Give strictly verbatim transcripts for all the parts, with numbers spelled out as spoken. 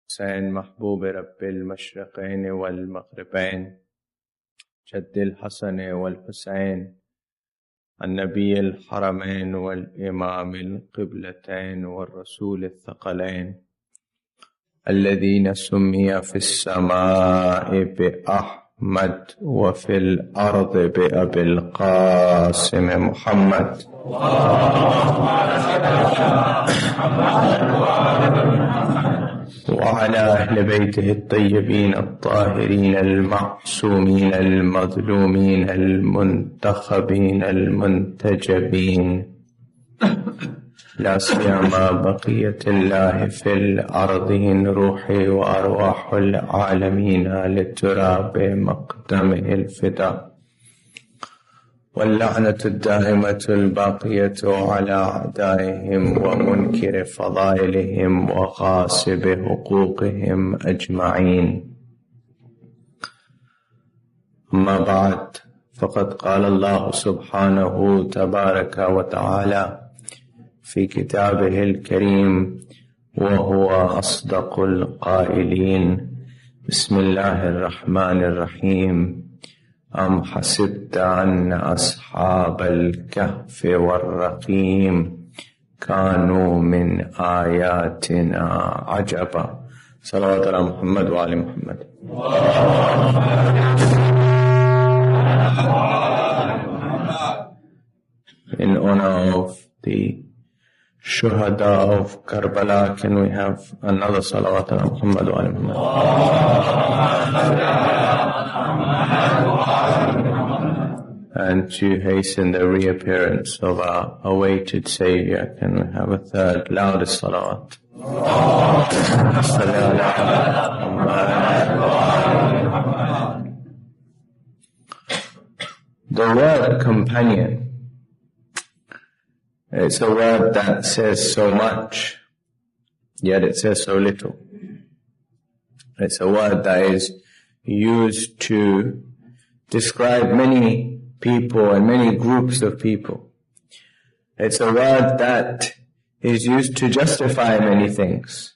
حسين محبوب رب المشرقين والمغربين جد الحسن والحسين النبي الحرمين والإمام القبلتين والرسول الثقلين الذين سمي في السماء بأحمد وفي الأرض بأبي القاسم محمد وعلى أهل بيته الطيبين الطاهرين المعصومين المظلومين المنتخبين المنتجبين لا سيما بقية الله في الأرض إن روحي وأرواح العالمين للتراب مقدمه الفداء واللعنة الدائمة الباقية على أعدائهم ومنكر فضائلهم وغاصب حقوقهم أجمعين. أما بعد، فقد قال الله سبحانه تبارك وتعالى في كتابه الكريم وهو أصدق القائلين: بسم الله الرحمن الرحيم. أم حسبت أن أصحاب الكهف والرقيم كانوا من آياتنا عجبا. صلوات على محمد وآل محمد. In honor of the Shuhada of Karbala, can we have another salawat ala Muhammad wa ala Muhammad? And to hasten the reappearance of our awaited Savior, can we have a third loudest salawat? The word companion, it's a word that says so much, yet it says so little. It's a word that is used to describe many people and many groups of people. It's a word that is used to justify many things.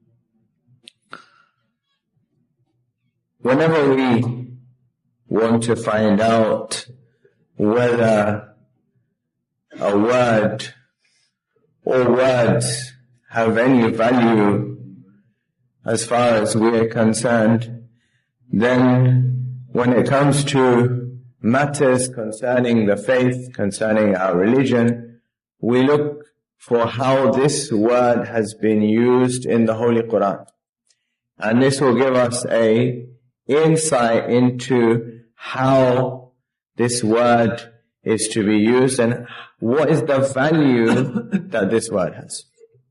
Whenever we want to find out whether a word or words have any value as far as we are concerned, then when it comes to matters concerning the faith, concerning our religion, we look for how this word has been used in the Holy Quran. And this will give us a insight into how this word is to be used and what is the value that this word has.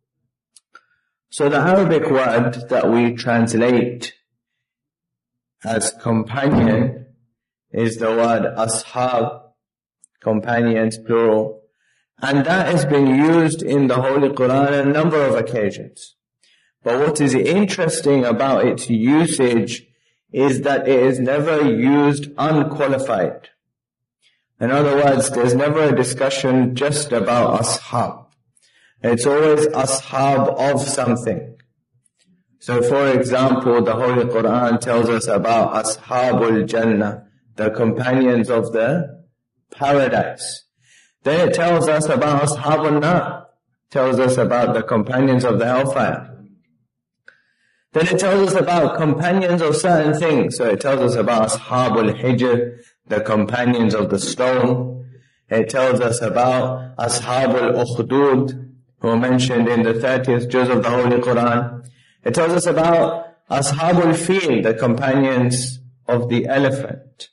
So the Arabic word that we translate as companion is the word ashab, companions plural, and that has been used in the Holy Quran on a number of occasions. But what is interesting about its usage is that it is never used unqualified. In other words, there's never a discussion just about ashab. It's always ashab of something. So for example, the Holy Quran tells us about ashabul jannah, the companions of the paradise. Then it tells us about ashabul nar, tells us about the companions of the hellfire. Then it tells us about companions of certain things. So it tells us about ashabul hijr, the companions of the stone. It tells us about ashabul ukhdud, who are mentioned in the thirtieth juz of the Holy Quran. It tells us about ashabul fil, the companions of the elephant.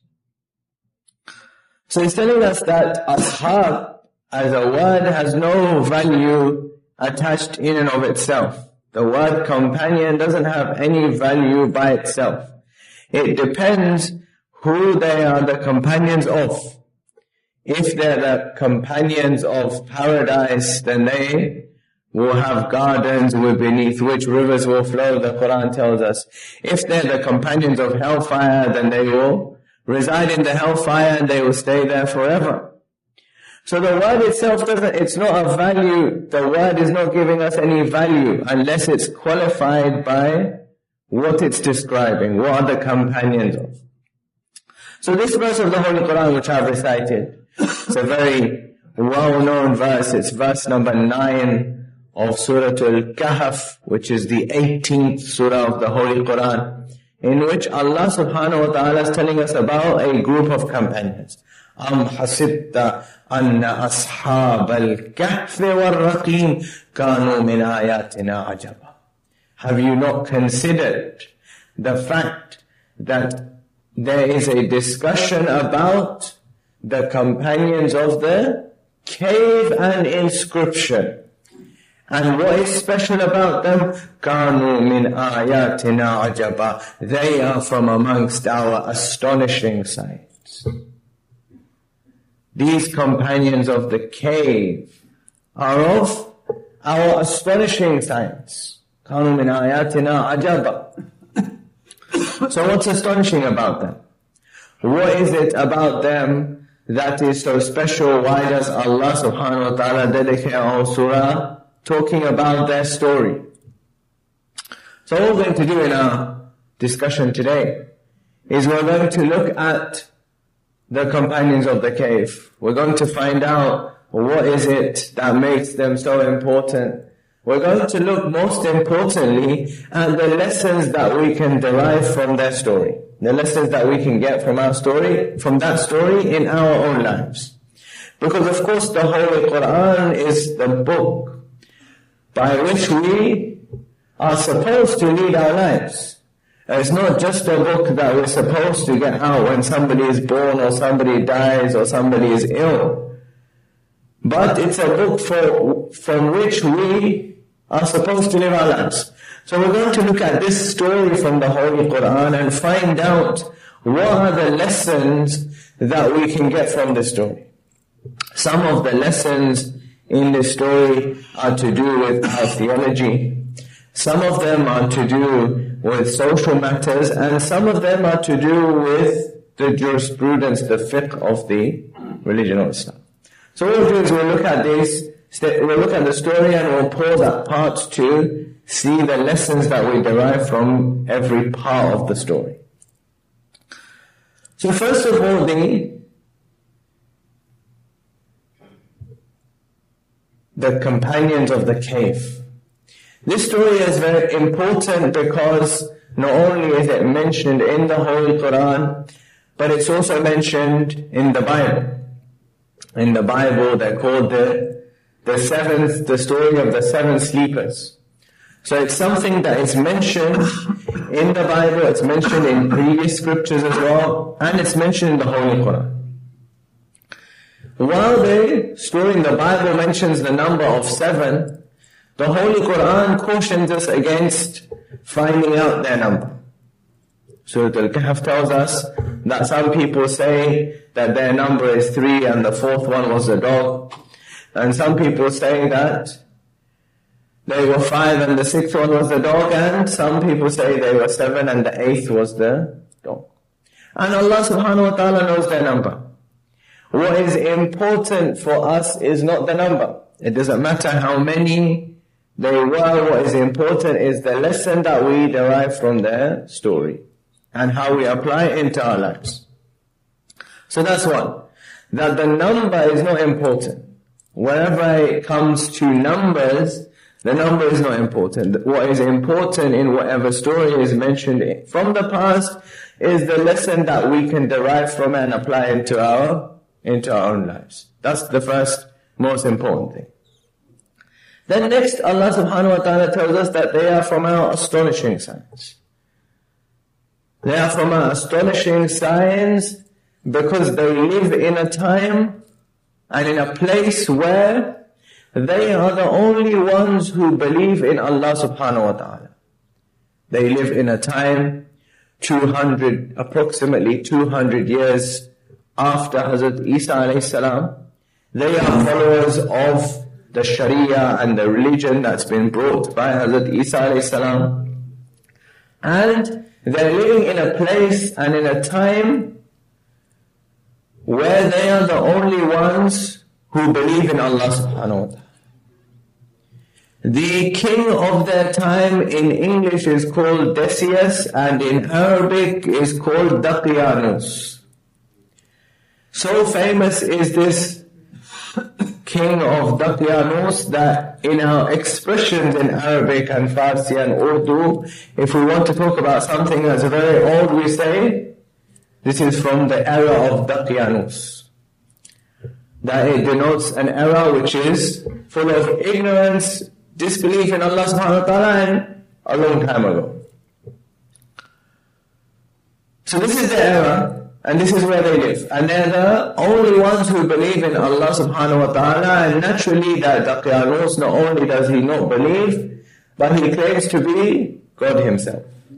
So it's telling us that ashab as a word has no value attached in and of itself. The word companion doesn't have any value by itself. It depends who they are the companions of. If they're the companions of paradise, then they will have gardens beneath which rivers will flow, the Quran tells us. If they're the companions of hellfire, then they will reside in the hellfire and they will stay there forever. So the word itself doesn't, it's not a value, the word is not giving us any value unless it's qualified by what it's describing, what are the companions of. So this verse of the Holy Quran which I've recited, it's a very well-known verse. It's verse number nine of Surah Al-Kahf, which is the eighteenth surah of the Holy Quran, in which Allah subhanahu wa ta'ala is telling us about a group of companions. أَمْ حَسِبْتَ أَنَّ أَصْحَابَ الْكَهْفِ وَالرَّقِيمِ كَانُوا مِنْ آيَاتِنَا عَجَبًا. Have you not considered the fact that there is a discussion about the companions of the cave and inscription? And what is special about them? كَانُوا مِنْ آيَاتِنَا عَجَبًا. They are from amongst our astonishing signs. These companions of the cave are of our astonishing signs. كَانُوا مِنْ آيَاتِنَا عَجَبًا. So what's astonishing about them? What is it about them that is so special? Why does Allah subhanahu wa ta'ala dedicate our surah talking about their story? So what we're going to do in our discussion today is we're going to look at the companions of the cave. We're going to find out what is it that makes them so important. We're going to look most importantly at the lessons that we can derive from their story. The lessons that we can get from our story, from that story in our own lives. Because of course the Holy Quran is the book by which we are supposed to lead our lives. It's not just a book that we're supposed to get out when somebody is born or somebody dies or somebody is ill. But it's a book for, from which we are supposed to live our lives. So we're going to look at this story from the Holy Quran and find out what are the lessons that we can get from this story. Some of the lessons in this story are to do with our theology. Some of them are to do with social matters, and some of them are to do with the jurisprudence, the fiqh of the religion of Islam. So what we'll do is we'll look at this, we'll look at the story and we'll pause at part two, see the lessons that we derive from every part of the story. So first of all, the the companions of the cave. This story is very important because not only is it mentioned in the Holy Quran, but it's also mentioned in the Bible. In the Bible, they're called the, the seventh, the story of the seven sleepers. So it's something that is mentioned in the Bible, it's mentioned in previous scriptures as well, and it's mentioned in the Holy Quran. While the story in the Bible mentions the number of seven, the Holy Quran cautions us against finding out their number. Surah Al-Kahf tells us that some people say that their number is three and the fourth one was a dog. And some people say that they were five and the sixth one was the dog. And some people say they were seven and the eighth was the dog. And Allah subhanahu wa ta'ala knows their number. What is important for us is not the number. It doesn't matter how many they were. What is important is the lesson that we derive from their story and how we apply it into our lives. So that's one. That the number is not important. Whenever it comes to numbers, the number is not important. What is important in whatever story is mentioned from the past is the lesson that we can derive from it and apply into our into our own lives. That's the first most important thing. Then next, Allah subhanahu wa ta'ala tells us that they are from our astonishing signs. They are from our astonishing signs because they live in a time and in a place where they are the only ones who believe in Allah subhanahu wa ta'ala. They live in a time two hundred, approximately two hundred years after Hazrat Isa alayhi salam. They are followers of the Sharia and the religion that's been brought by Hazrat Isa alayhi salam. And they're living in a place and in a time where they are the only ones who believe in Allah subhanahu wa ta'ala. The king of their time in English is called Decius, and in Arabic is called Daqiyanus. So famous is this king of Daqiyanus that in our expressions in Arabic and Farsi and Urdu, if we want to talk about something that's very old, we say, this is from the era of Daqiyanus. That it denotes an era which is full of ignorance, disbelief in Allah subhanahu wa ta'ala, and a long time ago. So this is the era, and this is where they live. And they're the only ones who believe in Allah subhanahu wa ta'ala, and naturally that Daqiyanus, not only does he not believe, but he claims to be God himself.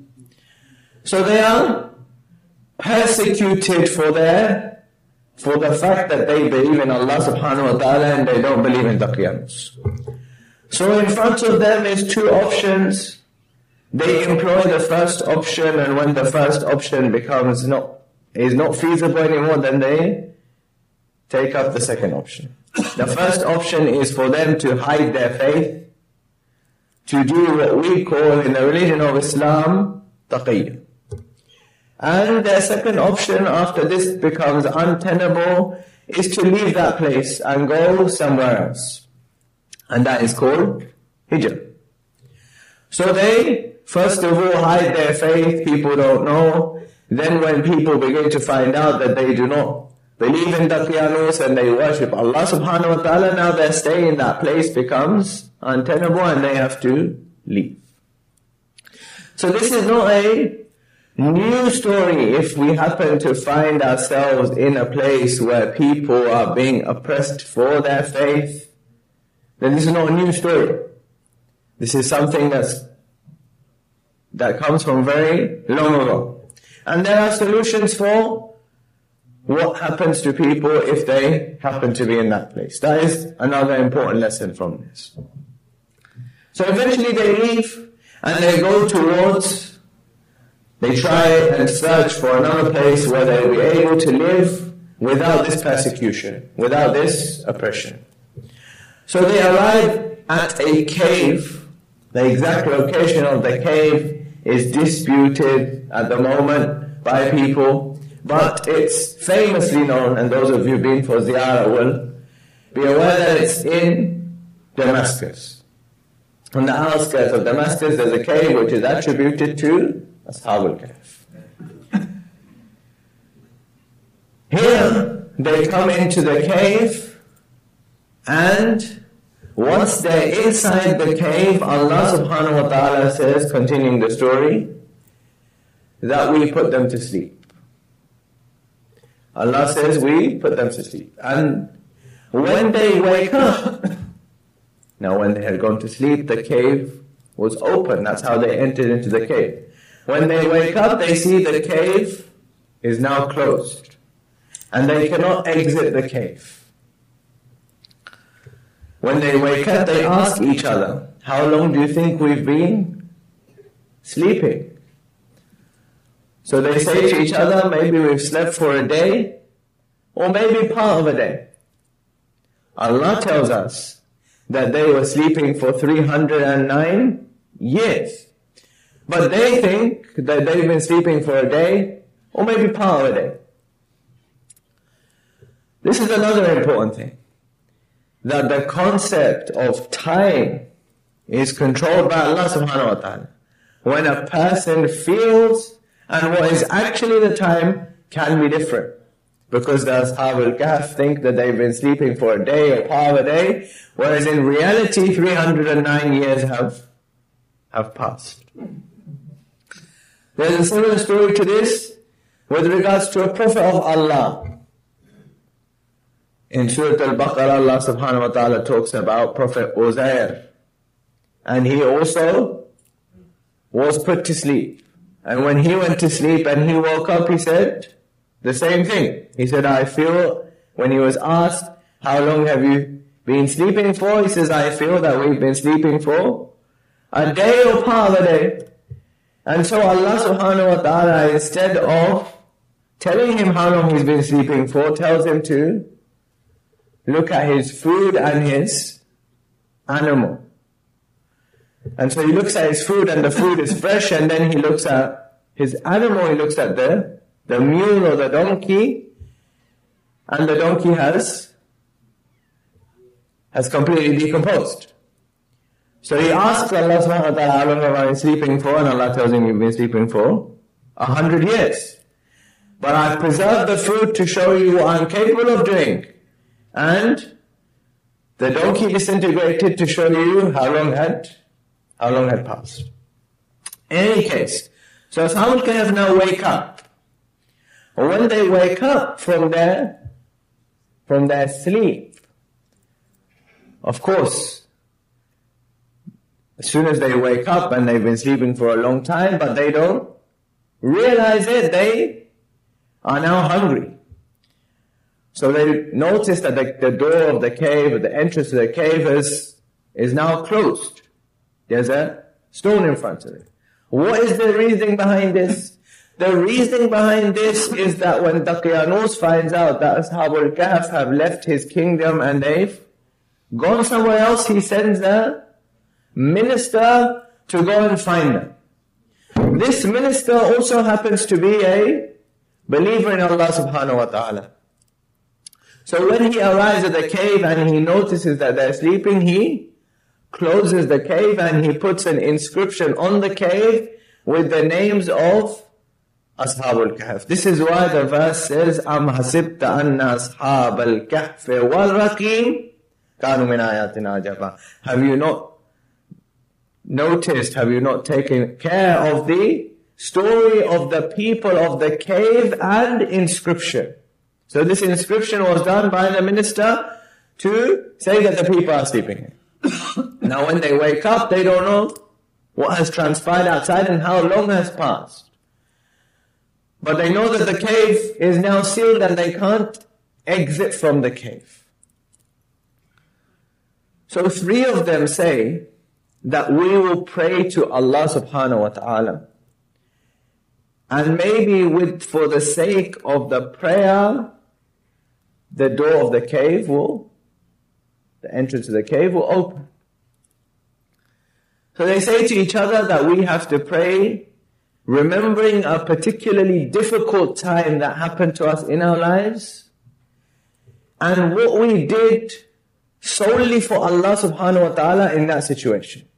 So they are persecuted for their for the fact that they believe in Allah subhanahu wa ta'ala and they don't believe in Daqiyanus. So in front of them is two options. They employ the first option, and when the first option becomes not is not feasible anymore, then they take up the second option. The first option is for them to hide their faith, to do what we call in the religion of Islam, taqiyya. And their second option after this becomes untenable is to leave that place and go somewhere else. And that is called hijrah. So they, first of all, hide their faith, people don't know. Then when people begin to find out that they do not believe in Daqiyanus and they worship Allah subhanahu wa ta'ala, now their stay in that place becomes untenable and they have to leave. So this is not a new story. If we happen to find ourselves in a place where people are being oppressed for their faith, then this is not a new story. This is something that's, that comes from very long ago. And there are solutions for what happens to people if they happen to be in that place. That is another important lesson from this. So eventually they leave and they go towards They try and search for another place where they'll be able to live without this persecution, without this oppression. So they arrive at a cave. The exact location of the cave is disputed at the moment by people, but it's famously known, and those of you who've been for ziyarah will be aware that it's in Damascus. On the outskirts of Damascus there's a cave which is attributed to Ashab al-Kahf. Here they come into the cave, and once they're inside the cave, Allah subhanahu wa ta'ala says, continuing the story, that we put them to sleep. Allah says we put them to sleep. And when they wake up, now when they had gone to sleep, the cave was open. That's how they entered into the cave. When they wake up, they see the cave is now closed, and they cannot exit the cave. When they wake up, they ask each other, how long do you think we've been sleeping? So they say to each other, maybe we've slept for a day, or maybe part of a day. Allah tells us that they were sleeping for three hundred nine years. But they think that they've been sleeping for a day, or maybe part of a day. This is another important thing. That the concept of time is controlled by Allah subhanahu wa ta'ala. When a person feels, and what is actually the time can be different. Because the Ashab al-Kahf think that they've been sleeping for a day or part of a day, whereas in reality three hundred nine years have, have passed. There's a similar story to this with regards to a prophet of Allah. In Surah Al-Baqarah, Allah subhanahu wa ta'ala talks about Prophet Uzair. And he also was put to sleep. And when he went to sleep and he woke up, he said the same thing. He said, I feel, when he was asked, how long have you been sleeping for? He says, I feel that we've been sleeping for a day or part of a day. And so Allah subhanahu wa ta'ala, instead of telling him how long he's been sleeping for, tells him to look at his food and his animal. And so he looks at his food and the food is fresh, and then he looks at his animal, he looks at the, the mule or the donkey, and the donkey has, has completely decomposed. So he asks Allah subhanahu wa ta'ala, how long have I been sleeping for? And Allah tells him, you've been sleeping for a hundred years. But I've preserved the food to show you what I'm capable of doing. And the donkey disintegrated to show you how long had, how long had passed. In any case, so Ashab al-Kahf now wake up. And when they wake up from their, from their sleep, of course, as soon as they wake up and they've been sleeping for a long time, but they don't realize it, they are now hungry. So they notice that the, the door of the cave, or the entrance to the cave is, is now closed. There's a stone in front of it. What is the reasoning behind this? The reasoning behind this is that when Daqyanus finds out that Ashab al-Kahf have left his kingdom and they've gone somewhere else, he sends a minister to go and find them. This minister also happens to be a believer in Allah subhanahu wa ta'ala. So when he arrives at the cave and he notices that they're sleeping, he closes the cave and he puts an inscription on the cave with the names of Ashab al-Kahf. This is why the verse says, Am hasibta anna ashab al-Kahf wal-Raqim kanu min ayatina ajaba. Have you not noticed, have you not taken care of the story of the people of the cave and inscription? So this inscription was done by the minister to say that the people are sleeping here. Now when they wake up, they don't know what has transpired outside and how long has passed. But they know that the cave is now sealed and they can't exit from the cave. So three of them say that we will pray to Allah subhanahu wa ta'ala. And maybe with, for the sake of the prayer, the door of the cave will, the entrance to the cave will open. So they say to each other that we have to pray, remembering a particularly difficult time that happened to us in our lives, and what we did solely for Allah subhanahu wa ta'ala in that situation.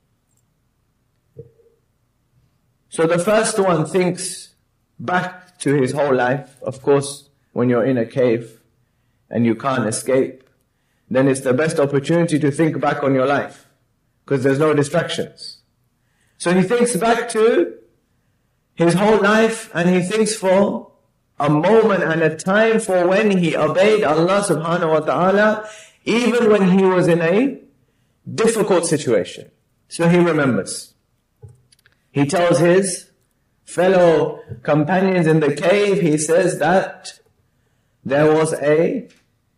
So the first one thinks back to his whole life. Of course, when you're in a cave and you can't escape, then it's the best opportunity to think back on your life, because there's no distractions. So he thinks back to his whole life, and he thinks for a moment and a time for when he obeyed Allah subhanahu wa ta'ala, even when he was in a difficult situation. So he remembers. He tells his fellow companions in the cave, he says that there was a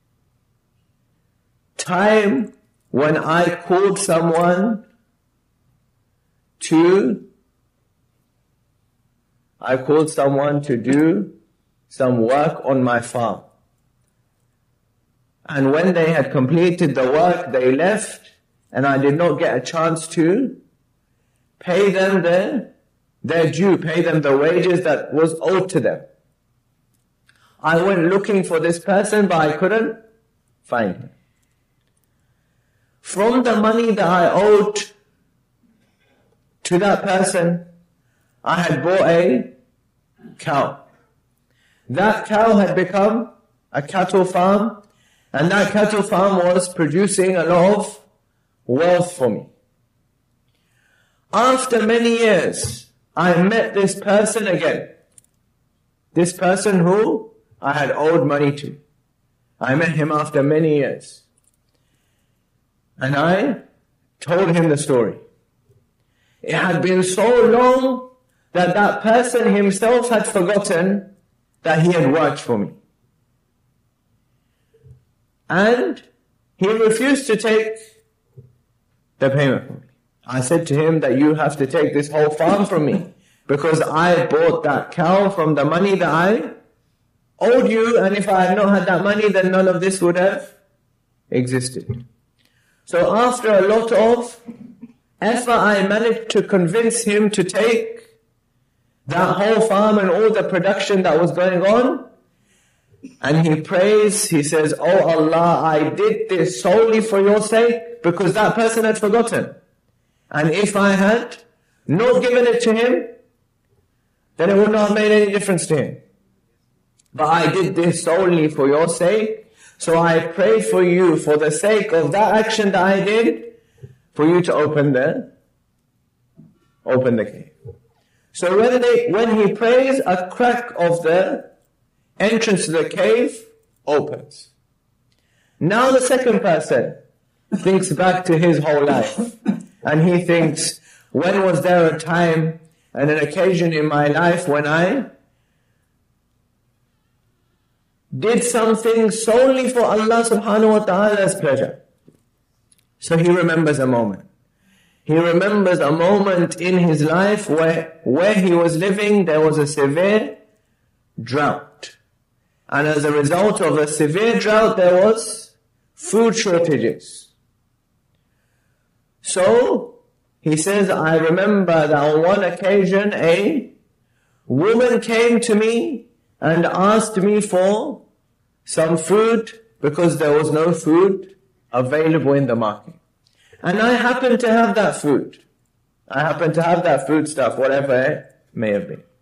time when I called someone to, I called someone to do some work on my farm. And when they had completed the work, they left, and I did not get a chance to pay them their, their due, pay them the wages that was owed to them. I went looking for this person, but I couldn't find him. From the money that I owed to that person, I had bought a cow. That cow had become a cattle farm, and that cattle farm was producing a lot of wealth for me. After many years, I met this person again. This person who I had owed money to. I met him after many years. And I told him the story. It had been so long that that person himself had forgotten that he had worked for me. And he refused to take the payment from me. I said to him that you have to take this whole farm from me, because I bought that cow from the money that I owed you, and if I had not had that money, then none of this would have existed. So after a lot of Ever I managed to convince him to take that whole farm and all the production that was going on, and he prays, he says, "Oh Allah, I did this solely for your sake," because that person had forgotten. And if I had not given it to him, then it would not have made any difference to him. But I did this solely for your sake, so I pray for you, for the sake of that action that I did, for you to open the, open the cave. So when, they, when he prays, a crack of the entrance to the cave opens. Now the second person thinks back to his whole life. And he thinks, when was there a time and an occasion in my life when I did something solely for Allah subhanahu wa ta'ala's pleasure? So he remembers a moment. He remembers a moment in his life where, where he was living, there was a severe drought. And as a result of a severe drought, there was food shortages. So, he says, I remember that on one occasion, a woman came to me and asked me for some food because there was no food available in the market. And I happened to have that food. I happened to have that food stuff, whatever it may have been.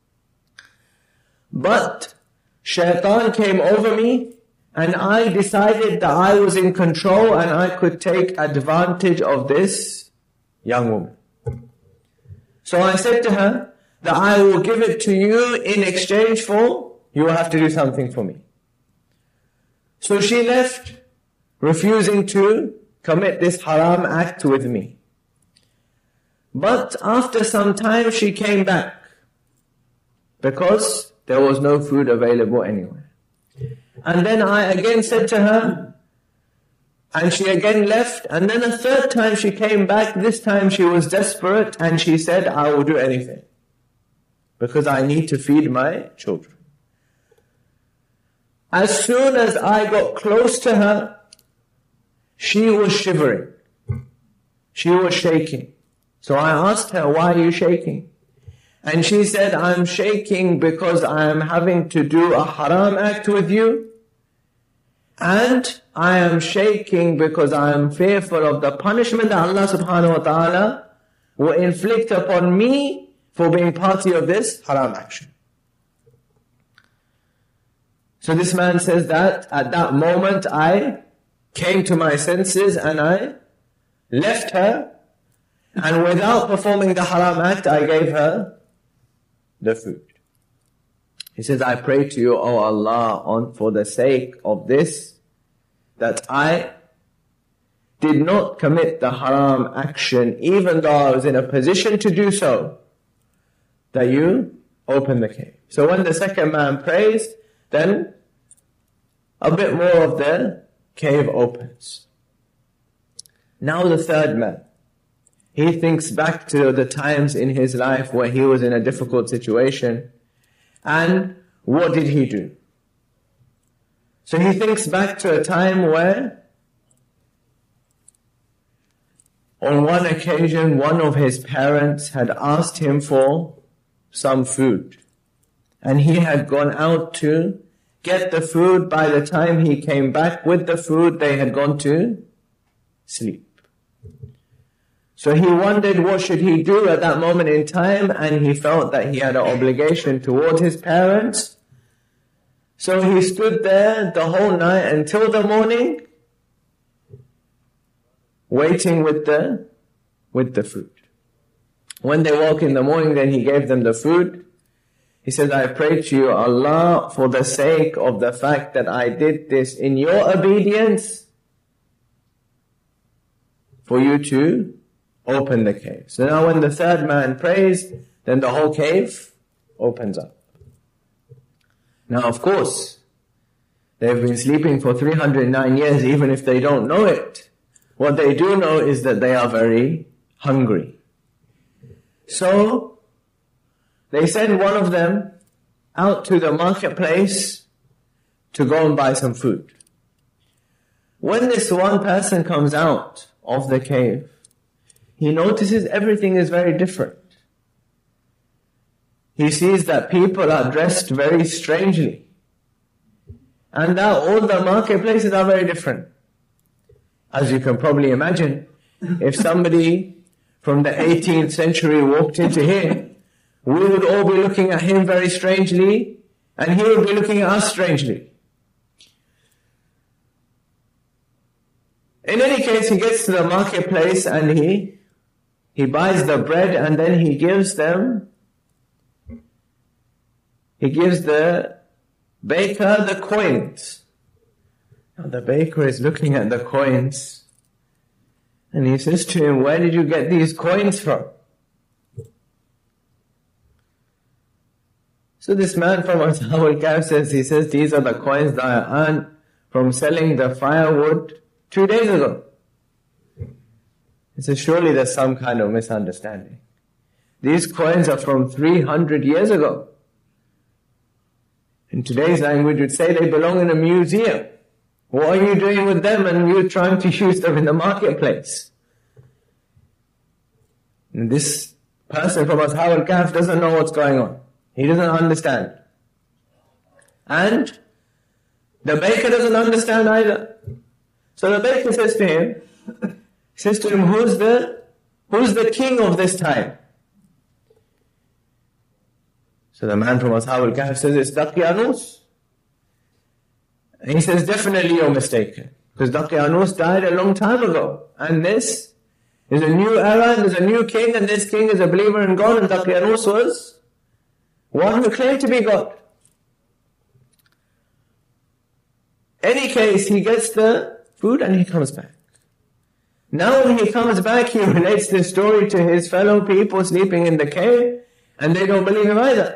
But Shaitan came over me and I decided that I was in control and I could take advantage of this young woman. So I said to her that I will give it to you in exchange for, you will have to do something for me. So she left, refusing to commit this haram act with me. But after some time she came back because there was no food available anywhere. And then I again said to her, and she again left, and then a third time she came back. This time she was desperate and she said, I will do anything because I need to feed my children. As soon as I got close to her, she was shivering. She was shaking. So I asked her, why are you shaking? And she said, I'm shaking because I am having to do a haram act with you. And I am shaking because I am fearful of the punishment that Allah subhanahu wa ta'ala will inflict upon me for being party of this haram action. So this man says that at that moment I came to my senses and I left her, and without performing the haram act, I gave her the food. He says, I pray to you, O Allah, on for the sake of this, that I did not commit the haram action, even though I was in a position to do so, that you open the cave. So when the second man prays, then a bit more of the cave opens. Now the third man, he thinks back to the times in his life where he was in a difficult situation. And what did he do? So he thinks back to a time where, on one occasion, one of his parents had asked him for some food. And he had gone out to get the food. By the time he came back with the food, they had gone to sleep. So he wondered what should he do at that moment in time, and he felt that he had an obligation toward his parents. So he stood there the whole night until the morning, waiting with the, with the food. When they woke in the morning, then he gave them the food. He said, I pray to you, Allah, for the sake of the fact that I did this in your obedience, for you to open the cave. So now when the third man prays, then the whole cave opens up. Now of course, they've been sleeping for three hundred nine years, even if they don't know it. What they do know is that they are very hungry. So they send one of them out to the marketplace to go and buy some food. When this one person comes out of the cave, he notices everything is very different. He sees that people are dressed very strangely. And that all the marketplaces are very different. As you can probably imagine, if somebody from the eighteenth century walked into here, we would all be looking at him very strangely, and he would be looking at us strangely. In any case, he gets to the marketplace and he, he buys the bread, and then he gives them, he gives the baker the coins. Now the baker is looking at the coins, and he says to him, where did you get these coins from? So this man from Ashab al-Kahf says, he says, these are the coins that I earned from selling the firewood two days ago. He says, surely there's some kind of misunderstanding. These coins are from three hundred years ago. In today's language, we'd say they belong in a museum. What are you doing with them? And you're trying to use them in the marketplace. And this person from Ashab al-Kahf doesn't know what's going on. He doesn't understand. And the baker doesn't understand either. So the baker says to him, says to him, who's the, who's the king of this time? So the man from Ashab al-Kahf says, it's Daqyanus. And he says, definitely you're mistaken. Because Daqyanus died a long time ago. And this is a new era, and there's a new king, and this king is a believer in God, and Daqyanus was one who claimed to be God. Any case, he gets the food and he comes back. Now when he comes back, he relates this story to his fellow people sleeping in the cave, and they don't believe him either.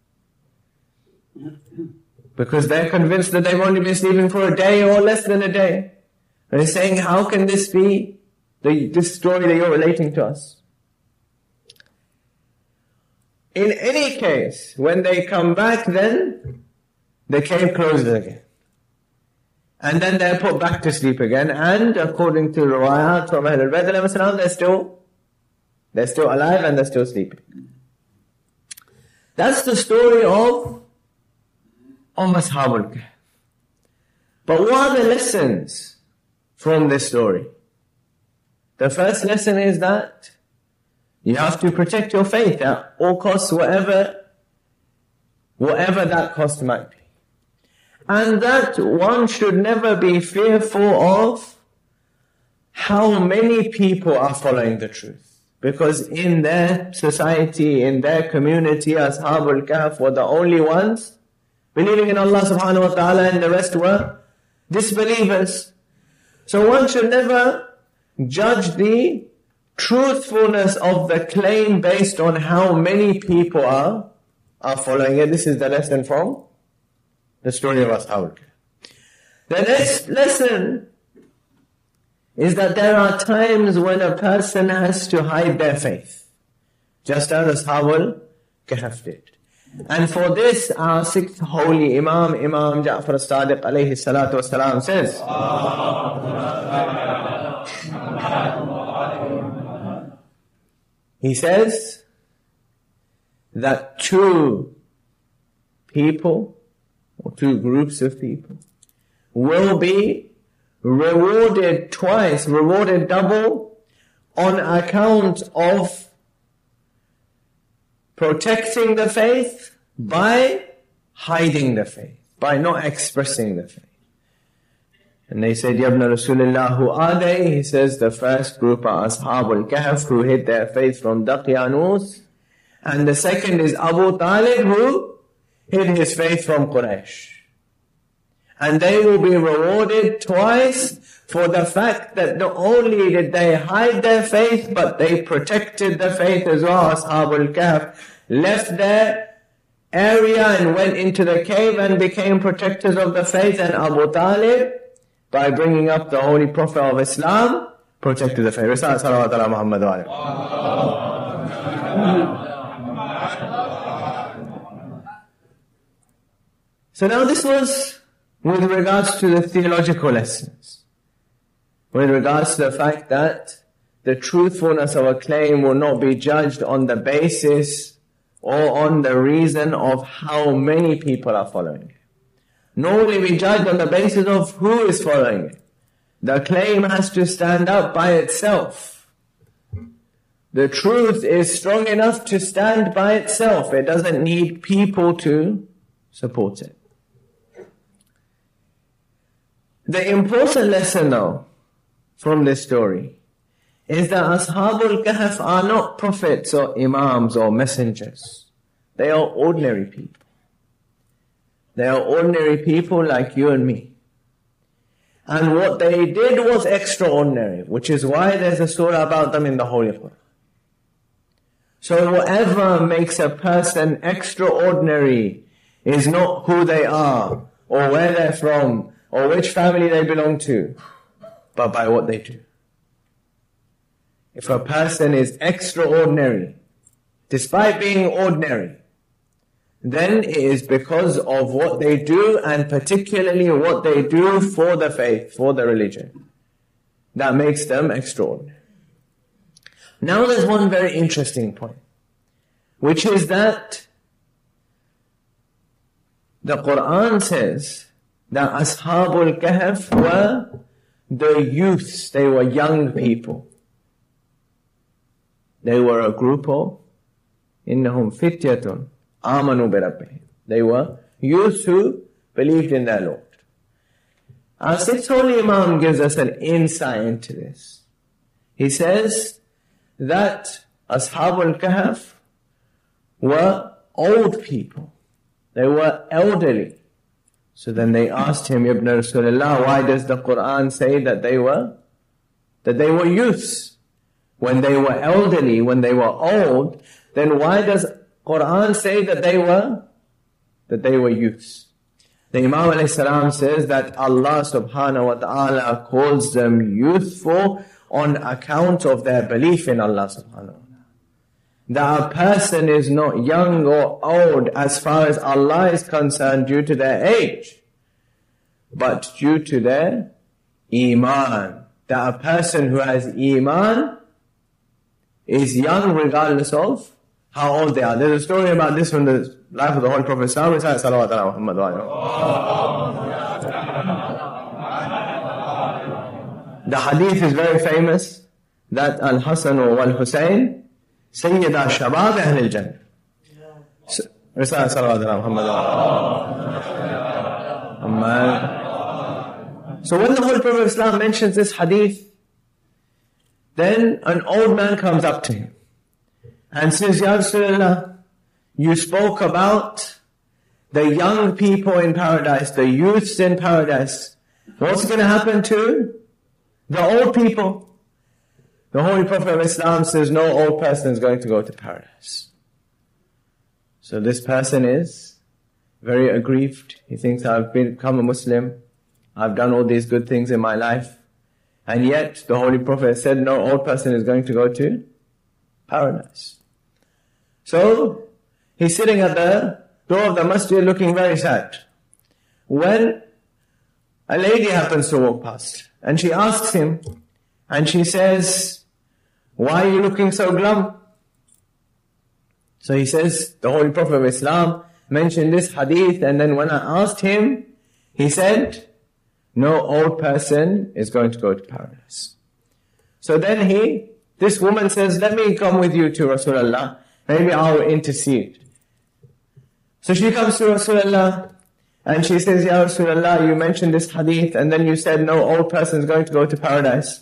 Because they're convinced that they've only been sleeping for a day or less than a day. And they're saying, how can this be the, this story that you're relating to us? In any case, when they come back, then the cave closes again. And then they're put back to sleep again. And according to riwayat from Ahlul Bayt, they're still, they're still alive and they're still sleeping. That's the story of, of Ashab al-Kahf. But what are the lessons from this story? The first lesson is that you have to protect your faith at all costs, whatever, whatever that cost might be. And that one should never be fearful of how many people are following the truth. Because in their society, in their community, Ashab al-Kahf were the only ones believing in Allah subhanahu wa ta'ala, and the rest were disbelievers. So one should never judge the truthfulness of the claim based on how many people are, are following it. This is the lesson from the story of Ashab al-Kahf. The next lesson is that there are times when a person has to hide their faith, just as Ashab al-Kahf did. And for this, our sixth holy Imam, Imam Ja'far as-Sadiq alayhi salatu wasalam says, he says that two people, or two groups of people, will be rewarded twice, rewarded double, on account of protecting the faith by hiding the faith, by not expressing the faith. And they said, Yabna Rasulullah, who are they? He says, the first group are Ashab al-Kahf, who hid their faith from Daqyanus. And the second is Abu Talib, who hid his faith from Quraysh. And they will be rewarded twice for the fact that not only did they hide their faith, but they protected the faith as well. Ashab al-Kahf left their area and went into the cave and became protectors of the faith. And Abu Talib, by bringing up the Holy Prophet of Islam, protected the faith. Salawat ala Muhammad wa alayhi. So now this was with regards to the theological lessons, with regards to the fact that the truthfulness of a claim will not be judged on the basis or on the reason of how many people are following it. Nor will it be judged on the basis of who is following it. The claim has to stand up by itself. The truth is strong enough to stand by itself. It doesn't need people to support it. The important lesson, though, from this story is that Ashabul Kahf are not prophets or imams or messengers. They are ordinary people. They are ordinary people like you and me. And what they did was extraordinary, which is why there's a surah about them in the Holy Quran. So whatever makes a person extraordinary is not who they are, or where they're from, or which family they belong to, but by what they do. If a person is extraordinary, despite being ordinary, then it is because of what they do, and particularly what they do for the faith, for the religion, that makes them extraordinary. Now there's one very interesting point, which is that the Quran says that Ashabul Kahf were the youths, they were young people. They were a group of إِنَّهُمْ فِتْيَةٌ آمَنُوا بِرَبِّهِمْ. They were youths who believed in their Lord. Our sixth holy Imam gives us an insight into this. He says that Ashabul Kahf were old people. They were elderly. So then they asked him, Ibn Rasulullah, why does the Quran say that they were, that they were youths? When they were elderly, when they were old, then why does Quran say that they were, that they were youths? The Imam alayhi salam says that Allah subhanahu wa ta'ala calls them youthful on account of their belief in Allah subhanahu wa ta'ala. That a person is not young or old as far as Allah is concerned due to their age, but due to their iman. That a person who has iman is young regardless of how old they are. There's a story about this from the life of the Holy Prophet Sallallahu Alaihi Wasallam. The hadith is very famous that Al-Hasan wal-Husayn Sayyida Shabab Ahl al-Jannah. Rasulullah Sallallahu Alaihi Wasallam. So when the Holy Prophet of Islam mentions this hadith, then an old man comes up to him and says, Ya Rasulullah, you spoke about the young people in paradise, the youths in paradise. What's going to happen to the old people? The Holy Prophet of Islam says, no old person is going to go to paradise. So this person is very aggrieved. He thinks, I've become a Muslim. I've done all these good things in my life. And yet, the Holy Prophet said, no old person is going to go to paradise. So, he's sitting at the door of the masjid looking very sad. When a lady happens to walk past, and she asks him, and she says, why are you looking so glum? So he says, the Holy Prophet of Islam mentioned this hadith, and then when I asked him, he said, no old person is going to go to paradise. So then he, this woman says, let me come with you to Rasulullah. Maybe I'll intercede. So she comes to Rasulullah and she says, Ya Rasulullah, you mentioned this hadith and then you said no old person is going to go to paradise.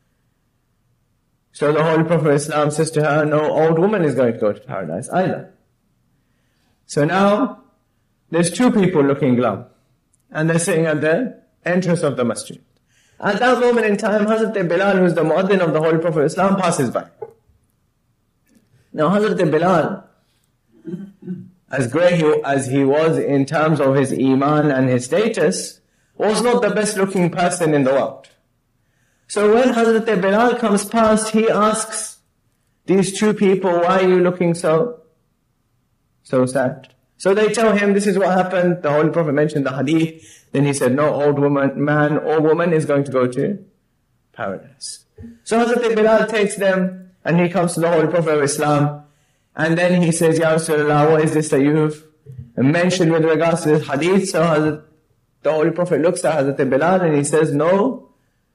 So the Holy Prophet of Islam says to her, no old woman is going to go to paradise either. So now, there's two people looking glum. And they're sitting at the entrance of the masjid. At that moment in time, Hazrat Bilal, who is the muaddin of the Holy Prophet of Islam, passes by. Now Hazrat Bilal, as great as he was in terms of his iman and his status, was not the best looking person in the world. So when Hazrat Bilal comes past, he asks these two people, why are you looking so, so sad? So they tell him, this is what happened. The Holy Prophet mentioned the hadith. Then he said, no old woman, man or woman is going to go to paradise. So Hazrat Bilal takes them and he comes to the Holy Prophet of Islam, and then he says, Ya Rasulullah, what is this that you've mentioned with regards to this hadith? So Hazrat, the Holy Prophet looks at Hazrat Bilal and he says, no,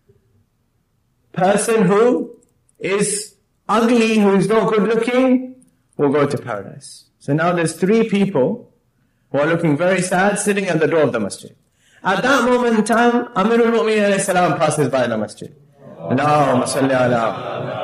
person who is ugly, who is not good looking, will go to paradise. So now there's three people who are looking very sad, sitting at the door of the masjid. At that moment in time, Amirul Mu'mineen alayhi salam passes by the masjid. Allahumma salli ala.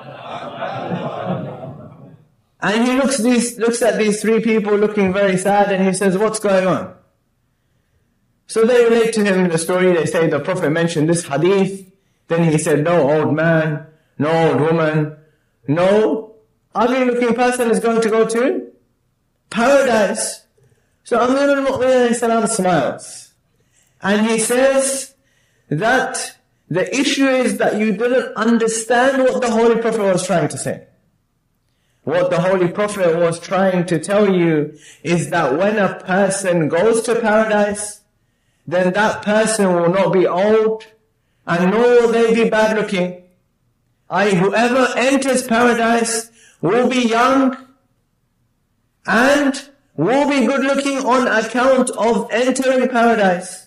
And he looks these looks at these three people looking very sad, and he says, what's going on? So they relate to him the story. They say the Prophet mentioned this hadith. Then he said, no old man, no old woman, no ugly looking person is going to go to paradise. So Amirul Mu'mineen alayhi salam smiles. And he says that the issue is that you didn't understand what the Holy Prophet was trying to say. What the Holy Prophet was trying to tell you is that when a person goes to paradise, then that person will not be old, and nor will they be bad looking. I, whoever enters paradise will be young and will be good looking on account of entering paradise.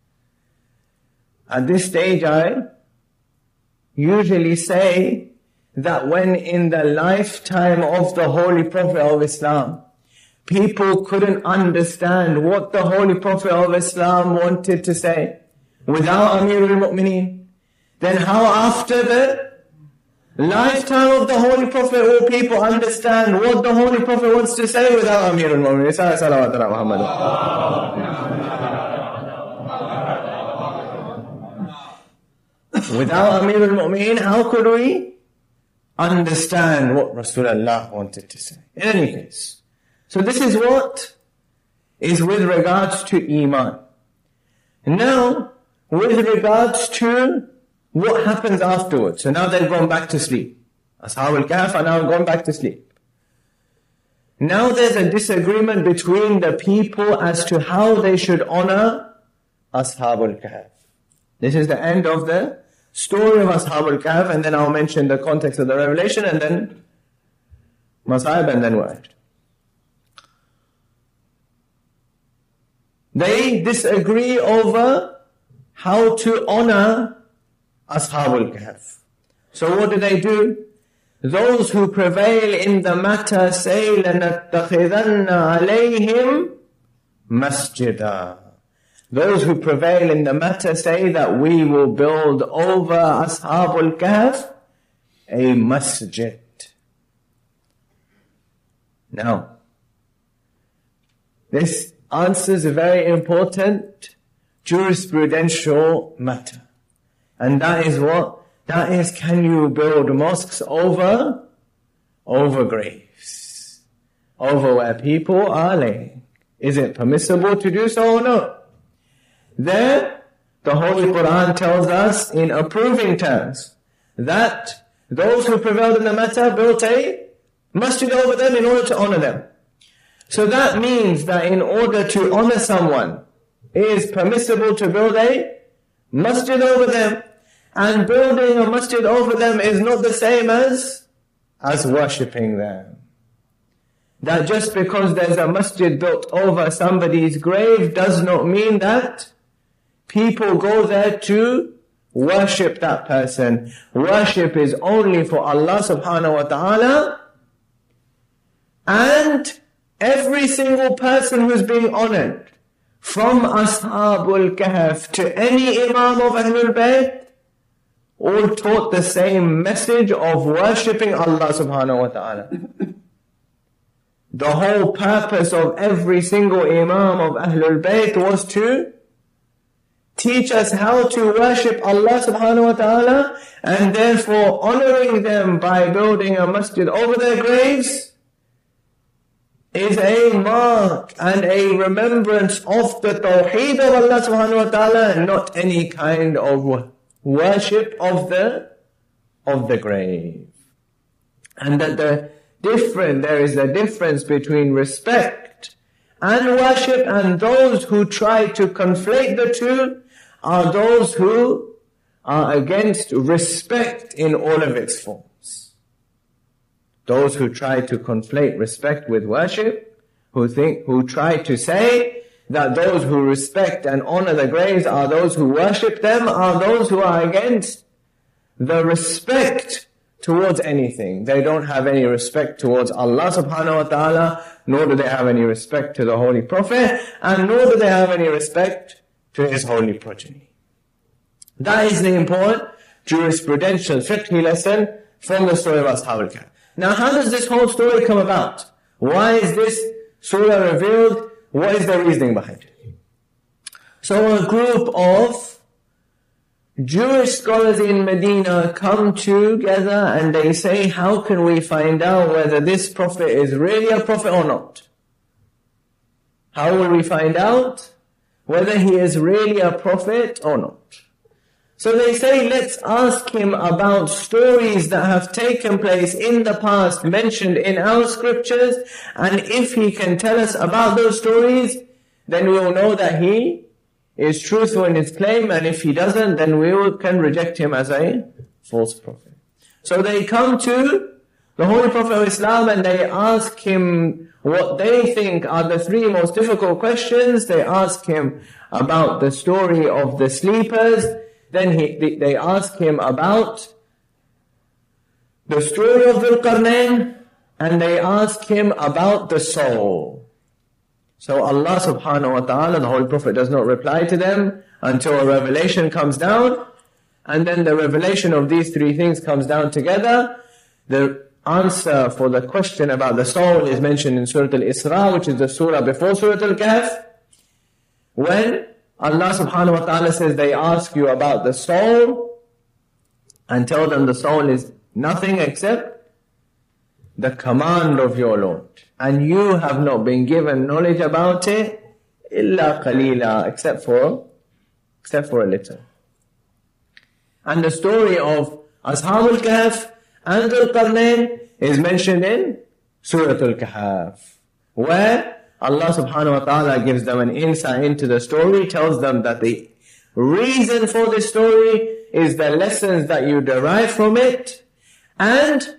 At this stage, I usually say that when in the lifetime of the Holy Prophet of Islam, people couldn't understand what the Holy Prophet of Islam wanted to say without Amirul Mu'mineen, then how after the lifetime of the Holy Prophet will people understand what the Holy Prophet wants to say without Amirul Mu'mineen? Salawat ala Muhammad. Without Amirul Mu'mineen, how could we understand what Rasulullah wanted to say? In any case. So this is what is with regards to Iman. Now, with regards to what happens afterwards. So now they've gone back to sleep. Ashab al-Kahf are now gone back to sleep. Now there's a disagreement between the people as to how they should honor Ashab al-Kahf. This is the end of the story of Ashab al-Kahf, and then I'll mention the context of the revelation, and then Masa'ib, and then Wa'id. They disagree over how to honor Ashab al-Kahf. So what do they do? Those who prevail in the matter say, لَنَتَّخِذَنَّ عَلَيْهِمْ مَسْجِدًا. Those who prevail in the matter say that we will build over Ashab al-Kahf a masjid. Now, this answers a very important jurisprudential matter. And that is what? That is, can you build mosques over, over graves? Over where people are laying. Is it permissible to do so or not? There, the Holy Quran tells us in approving terms that those who prevailed in the matter built a masjid over them in order to honor them. So that means that in order to honor someone, it is permissible to build a masjid over them. And building a masjid over them is not the same as, as worshipping them. That just because there's a masjid built over somebody's grave does not mean that people go there to worship that person. Worship is only for Allah subhanahu wa ta'ala, and every single person who's being honored, from Ashabul Kahf to any Imam of Ahlul Bayt, all taught the same message of worshipping Allah subhanahu wa ta'ala. The whole purpose of every single Imam of Ahlul Bayt was to teach us how to worship Allah subhanahu wa ta'ala, and therefore honoring them by building a masjid over their graves is a mark and a remembrance of the tawheed of Allah subhanahu wa ta'ala, and not any kind of worship of the of the grave. And that the different there is a difference between respect and worship, and those who try to conflate the two are those who are against respect in all of its forms. Those who try to conflate respect with worship, who think, who try to say that those who respect and honor the graves are those who worship them, are those who are against the respect towards anything. They don't have any respect towards Allah subhanahu wa ta'ala, nor do they have any respect to the Holy Prophet, and nor do they have any respect to his holy progeny. That is the important jurisprudential fiqh lesson from the story of Ashab al-Kahf. Now, how does this whole story come about? Why is this surah revealed? What is the reasoning behind it? So a group of Jewish scholars in Medina come together and they say, how can we find out whether this prophet is really a prophet or not? How will we find out whether he is really a prophet or not? So they say, let's ask him about stories that have taken place in the past, mentioned in our scriptures, and if he can tell us about those stories, then we will know that he is truthful in his claim, and if he doesn't, then we will, can reject him as a false prophet. So they come to the Holy Prophet of Islam and they ask him what they think are the three most difficult questions. They ask him about the story of the sleepers. Then he, they ask him about the story of Dhul Qarnayn, and they ask him about the soul. So Allah subhanahu wa ta'ala, the Holy Prophet, does not reply to them until a revelation comes down, and then the revelation of these three things comes down together. The answer for the question about the soul is mentioned in Surah Al-Isra, which is the surah before Surah Al-Kahf, when Allah subhanahu wa ta'ala says, they ask you about the soul, and tell them the soul is nothing except the command of your Lord. And you have not been given knowledge about it, illa qalila, except for, except for a little. And the story of Ashab al-Kahf and Dhul Qarnayn is mentioned in Surah Al-Kahf, where Allah subhanahu wa ta'ala gives them an insight into the story, tells them that the reason for this story is the lessons that you derive from it, and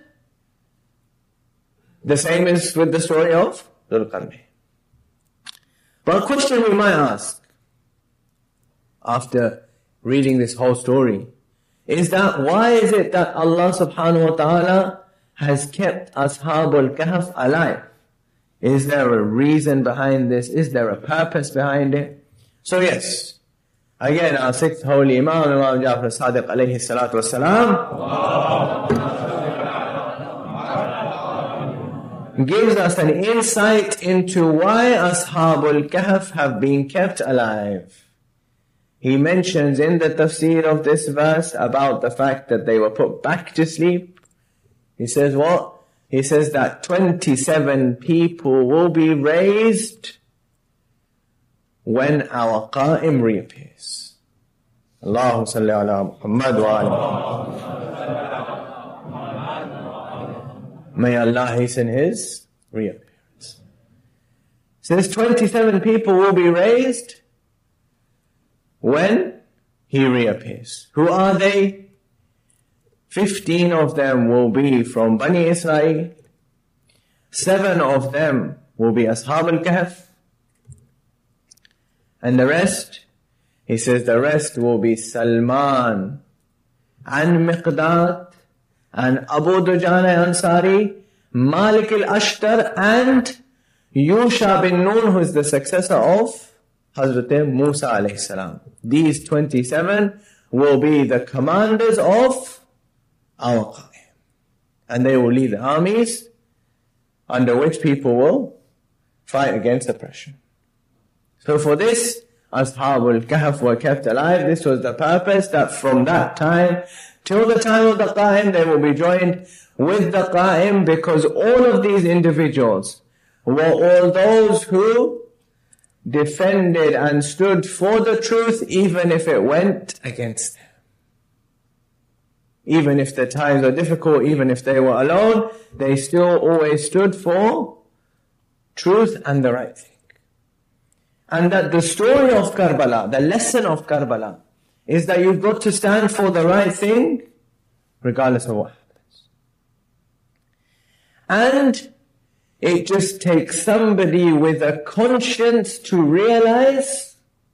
the same is with the story of Dhul Qarnayn. But a question we might ask after reading this whole story is that why is it that Allah subhanahu wa ta'ala has kept Ashab al-Kahf alive? Is there a reason behind this? Is there a purpose behind it? So yes, again, our sixth holy Imam, Imam Ja'far as-Sadiq alayhi salatu wasalam, gives us an insight into why Ashab al-Kahf have been kept alive. He mentions in the tafsir of this verse about the fact that they were put back to sleep. He says what? He says that twenty-seven people will be raised when our Qa'im reappears. Allahumma salli ala Muhammad wa ala. May Allah hasten his reappearance. Says twenty-seven people will be raised when he reappears. Who are they? Fifteen of them will be from Bani Israel. Seven of them will be Ashab al-Kahf. And the rest, he says the rest will be Salman and Miqdad and Abu Dujana Ansari, Malik al-Ashtar and Yusha bin Nun, who is the successor of Hazrat Musa alayhi salam. These twenty-seven will be the commanders of our Qa'im. And they will lead the armies under which people will fight against oppression. So for this, Ashab al-Kahf were kept alive. This was the purpose, that from that time till the time of the Qa'im, they will be joined with the Qa'im, because all of these individuals were all those who defended and stood for the truth, even if it went against them. Even if the times were difficult, even if they were alone, they still always stood for truth and the right thing. And that the story of Karbala, the lesson of Karbala, is that you've got to stand for the right thing, regardless of what happens. And it just takes somebody with a conscience to realize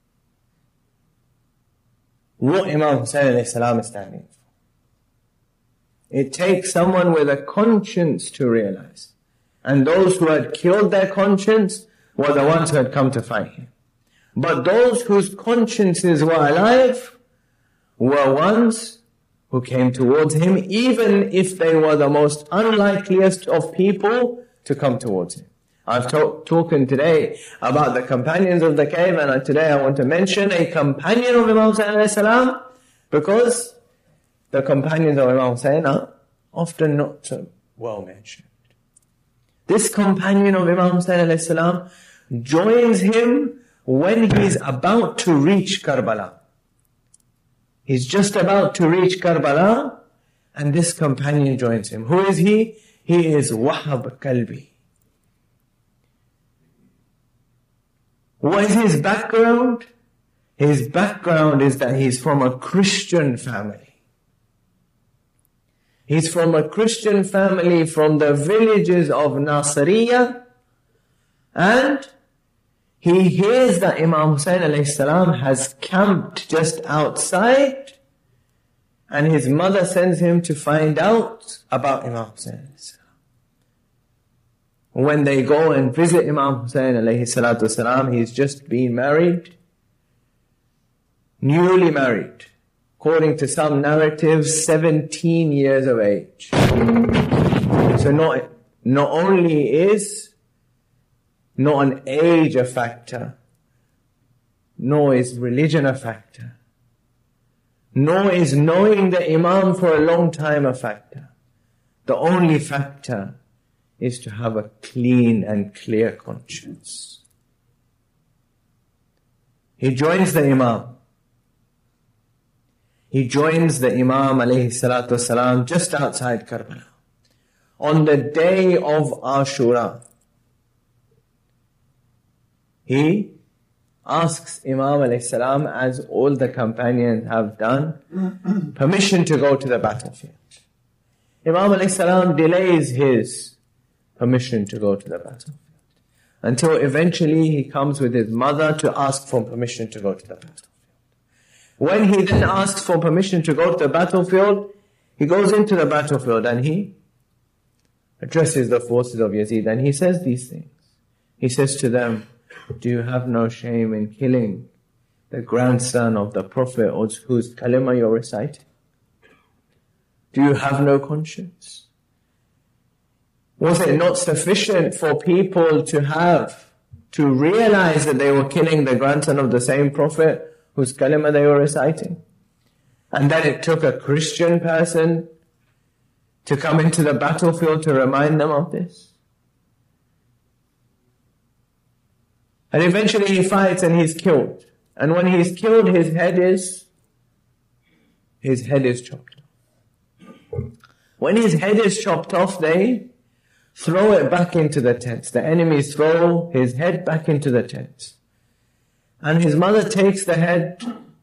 what Imam Hussain alayhi salam is standing for. It takes someone with a conscience to realize. And those who had killed their conscience were the ones who had come to fight him. But those whose consciences were alive were ones who came towards him, even if they were the most unlikeliest of people to come towards him. I've talked talking today about the companions of the cave, and today I want to mention a companion of Imam Hussain alayhi salam, because the companions of Imam Hussain are often not so well mentioned. This companion of Imam Hussain alayhi salam joins him when he's about to reach Karbala. He's just about to reach Karbala, and this companion joins him. Who is he? He is Wahab Kalbi. What is his background? His background is that he's from a Christian family. He's from a Christian family from the villages of Nasiriyah, and he hears that Imam Hussain alayhi salam has camped just outside, and his mother sends him to find out about Imam Hussain alayhi salam. When they go and visit Imam Hussain alayhi salatu salam, he's just been married, newly married. According to some narratives, seventeen years of age. So not, not only is not an age a factor, nor is religion a factor, nor is knowing the Imam for a long time a factor. The only factor is to have a clean and clear conscience. He joins the Imam. He joins the Imam alayhi salatu wasalam just outside Karbala. On the day of Ashura, he asks Imam alayhi salam, as all the companions have done, permission to go to the battlefield. Imam alayhi salam delays his permission to go to the battlefield until eventually he comes with his mother to ask for permission to go to the battlefield. When he then asks for permission to go to the battlefield, he goes into the battlefield and he addresses the forces of Yazid, and he says these things. He says to them, do you have no shame in killing the grandson of the Prophet whose kalima you're reciting? Do you have no conscience? Was it not sufficient for people to have, to realize that they were killing the grandson of the same Prophet whose kalima they were reciting? And then it took a Christian person to come into the battlefield to remind them of this. And eventually he fights and he's killed. And when he's killed, his head is, his head is chopped off. When his head is chopped off, they throw it back into the tents. The enemies throw his head back into the tents. And his mother takes the head,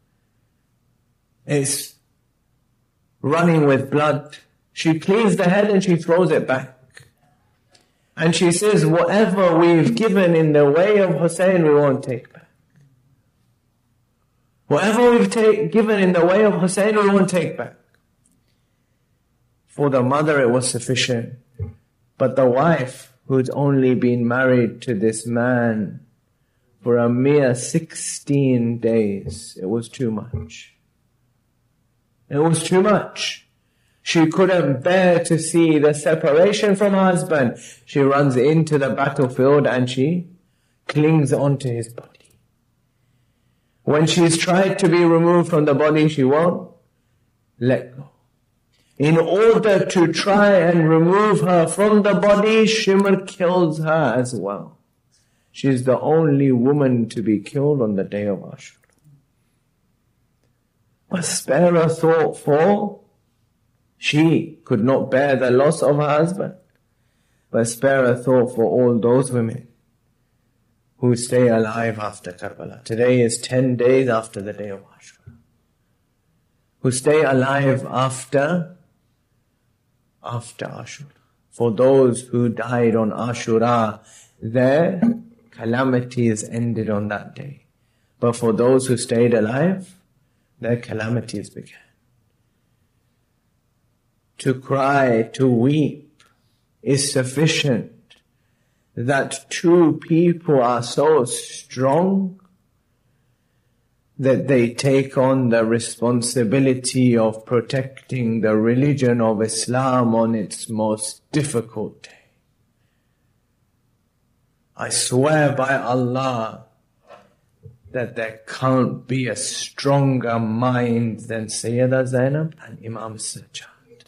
it's running with blood. She cleans the head and she throws it back. And she says, whatever we've given in the way of Hussein, we won't take back. Whatever we've take, given in the way of Hussein, we won't take back. For the mother, it was sufficient. But the wife, who'd only been married to this man for a mere sixteen days, it was too much. It was too much. She couldn't bear to see the separation from her husband. She runs into the battlefield and she clings onto his body. When she's tried to be removed from the body, she won't let go. In order to try and remove her from the body, Shimr kills her as well. She's the only woman to be killed on the day of Ashura. But spare a thought for, she could not bear the loss of her husband. But spare a thought for all those women who stay alive after Karbala. Today is ten days after the day of Ashura. who stay alive after, after Ashura. For those who died on Ashura, their calamity is ended on that day. But for those who stayed alive, their calamities began. To cry, to weep is sufficient. That two people are so strong that they take on the responsibility of protecting the religion of Islam on its most difficult day. I swear by Allah that there can't be a stronger mind than Sayyidah Zainab and Imam Sajjad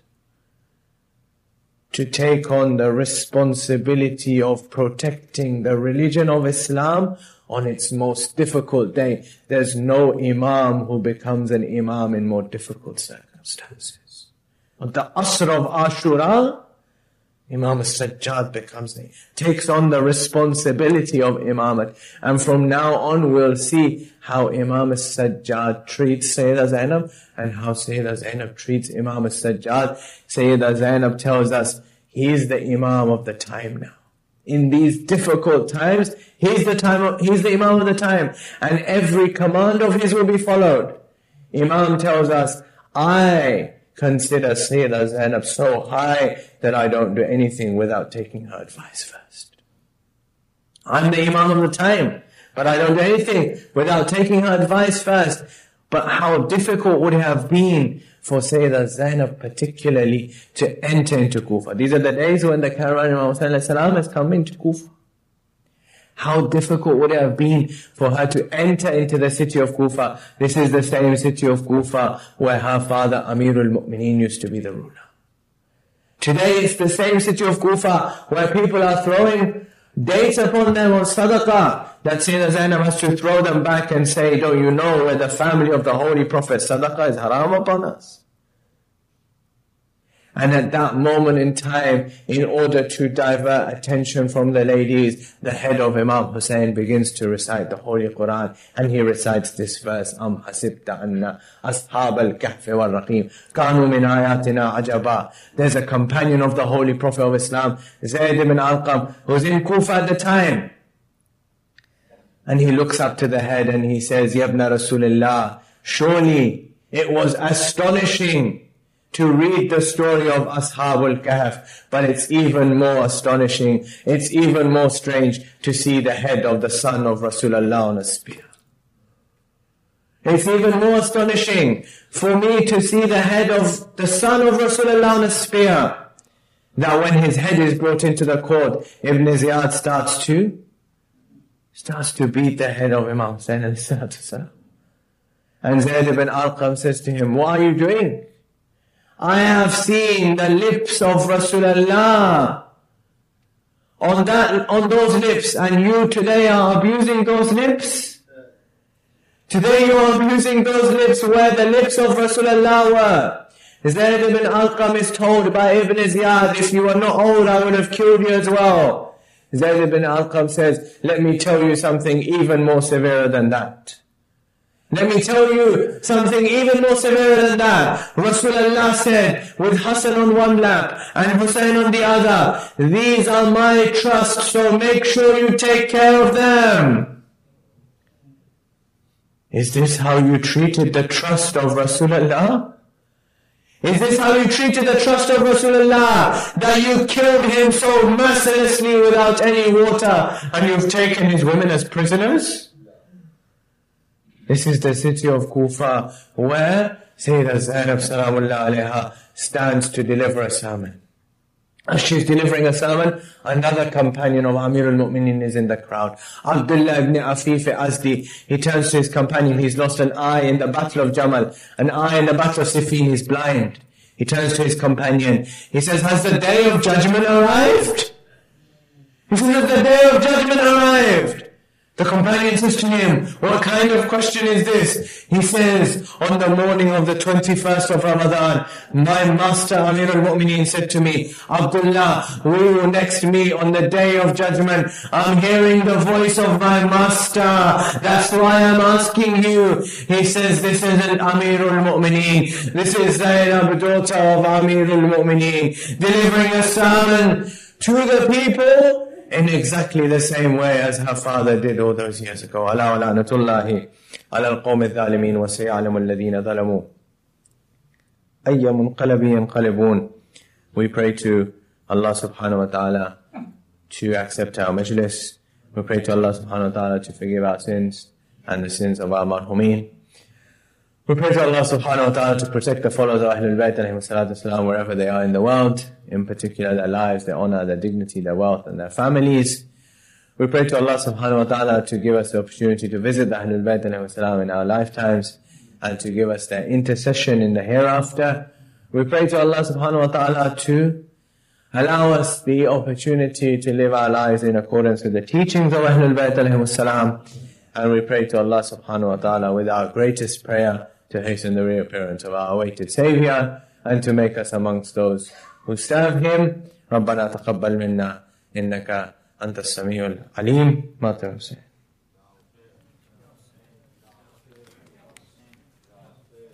to take on the responsibility of protecting the religion of Islam on its most difficult day. There's no Imam who becomes an Imam in more difficult circumstances. On the Asr of Ashura, Imam Sajjad becomes the, takes on the responsibility of Imamat. And from now on we'll see how Imam Sajjad treats Sayyidah Zainab and how Sayyidah Zainab treats Imam Sajjad. Sayyidah Zainab tells us he's the Imam of the time now. In these difficult times, he's the time of, he's the Imam of the time. And every command of his will be followed. Imam tells us, I consider Sayyidah Zainab so high that I don't do anything without taking her advice first. I'm the Imam of the time, but I don't do anything without taking her advice first. But how difficult would it have been for Sayyidah Zainab particularly to enter into Kufa. These are the days when the caravan of Imam Hussain is coming to Kufa. How difficult would it have been for her to enter into the city of Kufa? This is the same city of Kufa where her father Amirul Mu'mineen used to be the ruler. Today it's the same city of Kufa where people are throwing dates upon them on sadaqah, that Sayyidah Zainab has to throw them back and say, don't you know where the family of the Holy Prophet sadaqah is haram upon us? And at that moment in time, in order to divert attention from the ladies, the head of Imam Hussein begins to recite the Holy Quran. And he recites this verse, Am hasibta anna ashab al-kahfi wal-raqim kanu min ayatina ajaba. There's a companion of the Holy Prophet of Islam, Zayd ibn Arqam, who's in Kufa at the time. And he looks up to the head and he says, Yabna Rasulullah, surely it was astonishing to read the story of Ashabul Kahf, but it's even more astonishing, it's even more strange to see the head of the son of Rasulullah on a spear. It's even more astonishing for me to see the head of the son of Rasulullah on a spear. Now when his head is brought into the court, Ibn Ziyad starts to, starts to beat the head of Imam Hussain alayhi. And Zayd ibn Arqam says to him, what are you doing? I have seen the lips of Rasulullah on that, on those lips, and you today are abusing those lips. Today you are abusing those lips where the lips of Rasulullah were. Zayd ibn Arqam is told by Ibn Ziyad, if you were not old, I would have killed you as well. Zayd ibn Arqam says, let me tell you something even more severe than that. Let me tell you something even more severe than that. Rasulullah said, with Hassan on one lap and Hussein on the other, these are my trust, so make sure you take care of them. Is this how you treated the trust of Rasulullah? Is this how you treated the trust of Rasulullah? That you killed him so mercilessly without any water, and you've taken his women as prisoners? This is the city of Kufa where Sayyidah Zainab Salamullah alayha stands to deliver a sermon. As she's delivering a sermon, another companion of Amirul Mu'mineen is in the crowd. Abdullah ibn Afif Azdi, he turns to his companion, he's lost an eye in the battle of Jamal, an eye in the battle of Siffin, he's blind. He turns to his companion, he says, has the day of judgment arrived? He says, has the day of judgment arrived? The companion says to him, what kind of question is this? He says, on the morning of the twenty-first of Ramadan, my master Amir al-Mu'mineen said to me, Abdullah, we will next meet on the day of judgment. I'm hearing the voice of my master. That's why I'm asking you. He says, this isn't Amir al-Mu'mineen. This is Zainab, daughter of Amir al-Mu'mineen, delivering a sermon to the people in exactly the same way as her father did all those years ago. Ala wa la'natullahi ala al-qawm al-zalimin wa sayalamu alladhina zalamu ayya munqalabin yanqalibun. We pray to Allah subhanahu wa ta'ala to accept our majlis. We pray to Allah subhanahu wa ta'ala to forgive our sins and the sins of our marhumin. We pray to Allah subhanahu wa ta'ala to protect the followers of Ahlul Bayt alayhi salatu wasalam wherever they are in the world, in particular their lives, their honor, their dignity, their wealth and their families. We pray to Allah subhanahu wa ta'ala to give us the opportunity to visit the Ahlul Bayt alayhi salam in our lifetimes and to give us their intercession in the hereafter. We pray to Allah subhanahu wa ta'ala to allow us the opportunity to live our lives in accordance with the teachings of Ahlul Bayt alayhi salam. And we pray to Allah subhanahu wa ta'ala with our greatest prayer to hasten the reappearance of our awaited Savior and to make us amongst those who serve Him. ربنا تقبل منا إنك أنت السميع العليم. ما تنسى